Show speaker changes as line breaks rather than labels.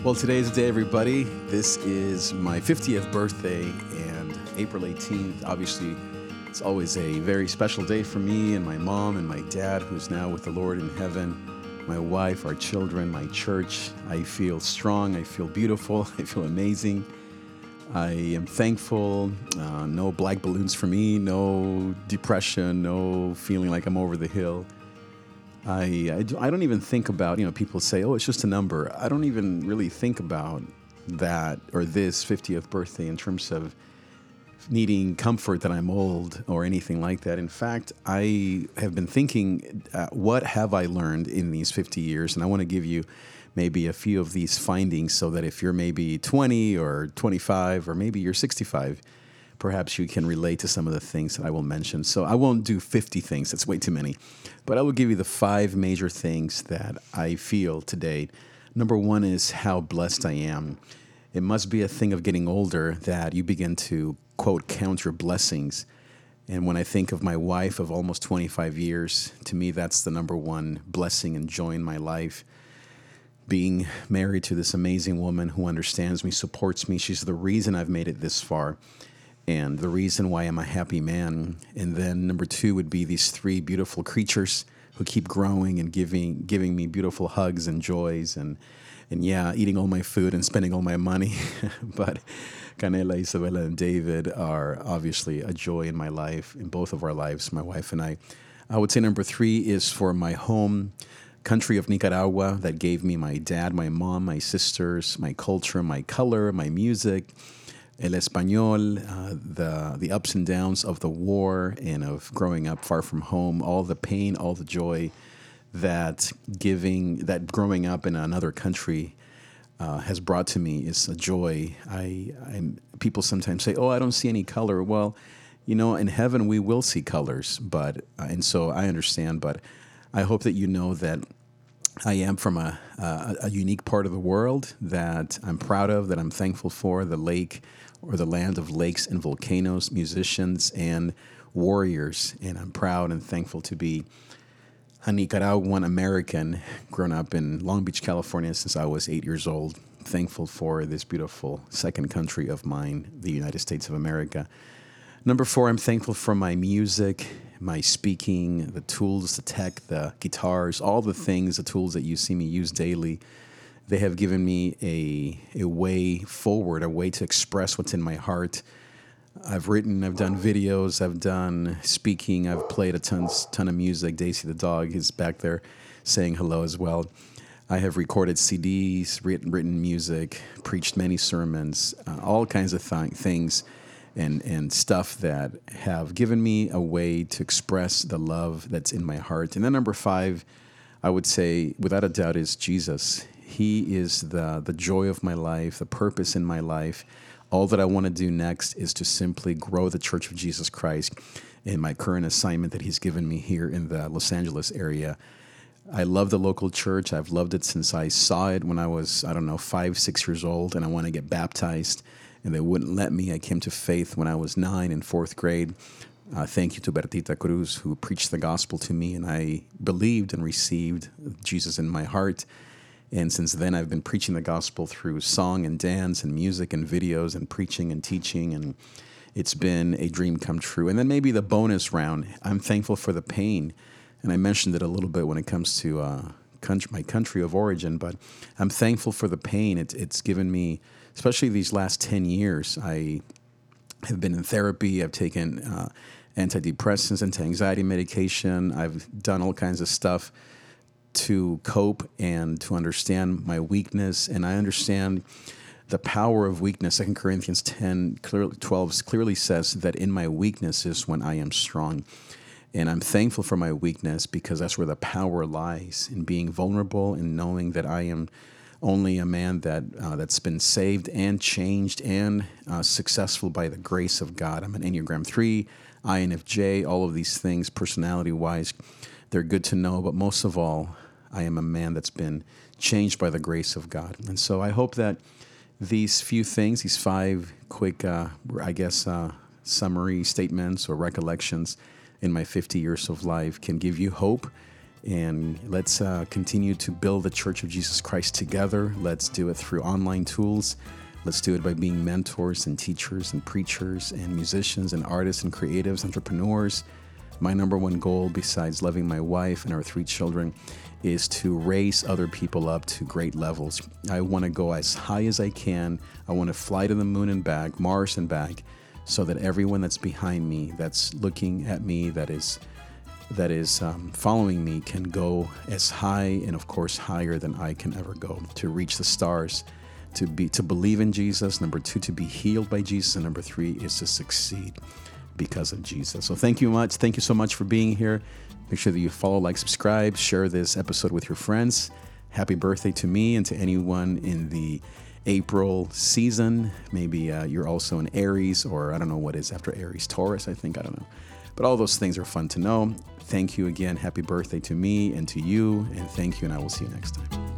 Well, today is the day, everybody. This is my 50th birthday, and April 18th, obviously, it's always a very special day for me and my mom and my dad, who's now with the Lord in heaven, my wife, our children, my church. I feel strong. I feel beautiful. I feel amazing. I am thankful. No black balloons for me, no depression, no feeling like I'm over the hill. I don't even think about, people say, oh, it's just a number. I don't even really think about that or this 50th birthday in terms of needing comfort that I'm old or anything like that. In fact, I have been thinking, what have I learned in these 50 years? And I want to give you maybe a few of these findings so that if you're maybe 20 or 25 or maybe you're 65, perhaps you can relate to some of the things that I will mention. So I won't do 50 things. That's way too many. But I will give you the 5 major things that I feel today. Number 1 is how blessed I am. It must be a thing of getting older that you begin to, quote, count your blessings. And when I think of my wife of almost 25 years, to me, that's the number 1 blessing and joy in my life. Being married to this amazing woman who understands me, supports me. She's the reason I've made it this far and the reason why I'm a happy man. And then number 2 would be these 3 beautiful creatures who keep growing and giving me beautiful hugs and joys and yeah, eating all my food and spending all my money. But Canela, Isabella, and David are obviously a joy in my life, in both of our lives, my wife and I. I would say number 3 is for my home country of Nicaragua that gave me my dad, my mom, my sisters, my culture, my color, my music, El Español, the ups and downs of the war and of growing up far from home, all the pain, all the joy that growing up in another country has brought to me is a joy. People sometimes say, "Oh, I don't see any color." Well, in heaven we will see colors, and so I understand. But I hope that you know that I am from a unique part of the world that I'm proud of, that I'm thankful for, the lake or the land of lakes and volcanoes, musicians and warriors. And I'm proud and thankful to be a Nicaraguan American, grown up in Long Beach, California since I was 8 years old. Thankful for this beautiful second country of mine, the United States of America. Number 4, I'm thankful for my music, my speaking, the tools, the tech, the guitars, all the things, the tools that you see me use daily. They have given me a way forward, a way to express what's in my heart. I've written, I've done videos, I've done speaking, I've played a ton of music. Daisy the dog is back there saying hello as well. I have recorded CDs, written music, preached many sermons, all kinds of things and stuff that have given me a way to express the love that's in my heart. And then number 5, I would say, without a doubt, is Jesus. He is the joy of my life, the purpose in my life. All that I want to do next is to simply grow the Church of Jesus Christ in my current assignment that he's given me here in the Los Angeles area. I love the local church. I've loved it since I saw it when I was, 5, 6 years old, and I want to get baptized, and they wouldn't let me. I came to faith when I was 9 in 4th grade. Thank you to Bertita Cruz, who preached the gospel to me, and I believed and received Jesus in my heart. And since then, I've been preaching the gospel through song and dance and music and videos and preaching and teaching, and it's been a dream come true. And then maybe the bonus round, I'm thankful for the pain, and I mentioned it a little bit when it comes to my country of origin, but I'm thankful for the pain. It's given me, especially these last 10 years, I have been in therapy. I've taken antidepressants, anti-anxiety medication. I've done all kinds of stuff to cope and to understand my weakness. And I understand the power of weakness. 2 Corinthians 10:12 clearly says that in my weakness is when I am strong. And I'm thankful for my weakness because that's where the power lies, in being vulnerable and knowing that I am only a man that's been saved and changed and successful by the grace of God. I'm an Enneagram 3, INFJ, all of these things, personality-wise, they're good to know. But most of all, I am a man that's been changed by the grace of God. And so I hope that these few things, these 5 quick, summary statements or recollections in my 50 years of life can give you hope And let's continue to build the Church of Jesus Christ together. Let's do it through online tools. Let's do it by being mentors and teachers and preachers and musicians and artists and creatives, entrepreneurs. My number one goal, besides loving my wife and our 3 children, is to raise other people up to great levels. I want to go as high as I can. I want to fly to the moon and back, Mars and back, so that everyone that's behind me, that's looking at me, that is following me, can go as high and, of course, higher than I can ever go, to reach the stars, to believe in Jesus. Number 2, to be healed by Jesus. And number 3 is to succeed because of Jesus. So thank you much. Thank you so much for being here. Make sure that you follow, like, subscribe, share this episode with your friends. Happy birthday to me and to anyone in the April season. Maybe you're also an Aries, or I don't know what is after Aries, Taurus, I don't know. But all those things are fun to know. Thank you again. Happy birthday to me and to you. And thank you, and I will see you next time.